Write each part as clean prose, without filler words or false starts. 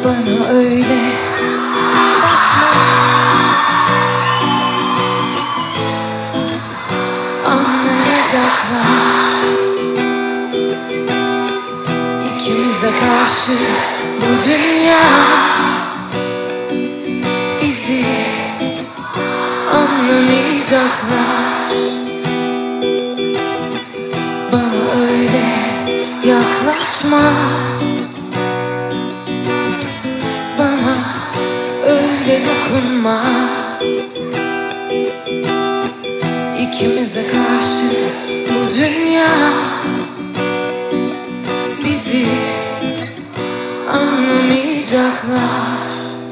Bana öyle bakma, anlayacaklar. İkimize karşı bu dünya, bizi anlamayacaklar. Bana öyle yaklaşma, bana öyle dokunma. İkimize karşı bu dünya, bizi anlamayacaklar.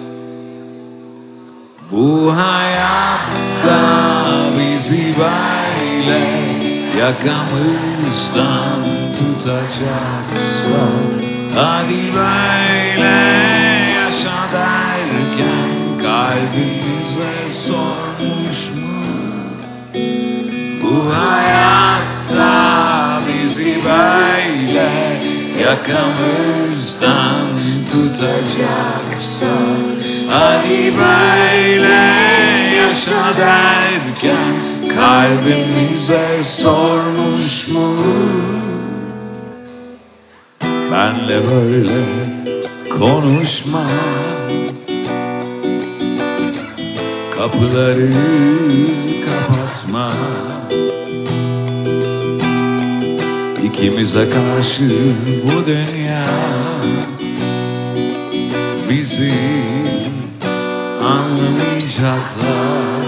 Bu hayatta bizi böyle yakamızdan tutacaksan, hadi böyle yaşa derken kalbimize sormuş mu? Bu hayatta bizi böyle yakamızdan tutacaksan, hadi böyle yaşa derken kalbimize sormuş mu? Benle böyle konuşma, kapıları kapatma. İkimize karşı bu dünya, bizi anlamayacaklar.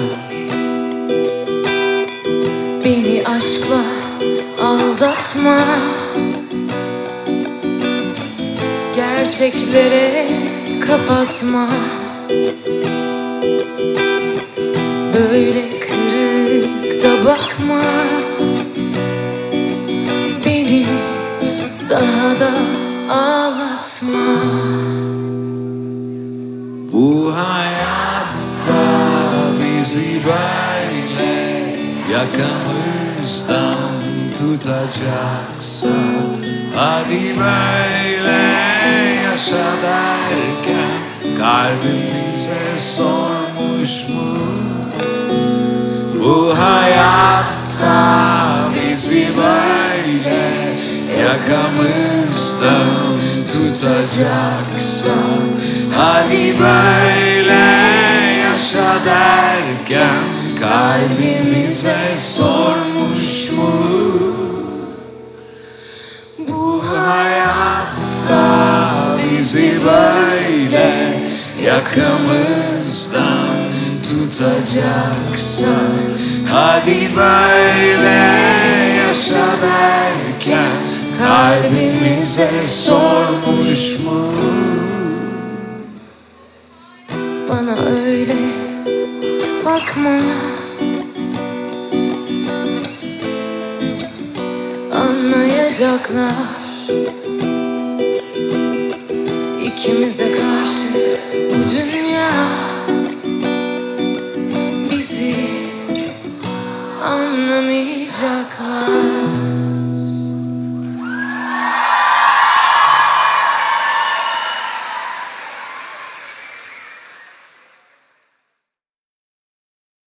Beni aşkla aldatma, gerçeklere kapatma. Böyle kırık da bakma, beni daha da ağlatma. Bu hayatta bizi böyle yakamızdan tutacaksan, hadi böyle yaşa derken kalbimize sormuş mu? Bu hayatta bizi böyle yakamızdan tutacaksan, hadi böyle yaşa derken kalbimize sormuş mu? Bu hayatta bizi böyle yakamızdan tutacaksan, hadi böyle yaşa derken kalbimize sormuş mu? Bana öyle bakma, anlayacaklar. İkimize